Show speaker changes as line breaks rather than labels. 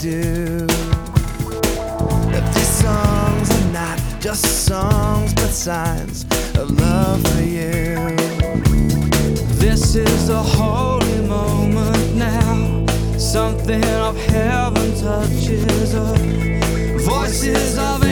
do. If these songs are not just songs but signs of love for you. This is a holy moment now. Something of heaven touches us. Voices of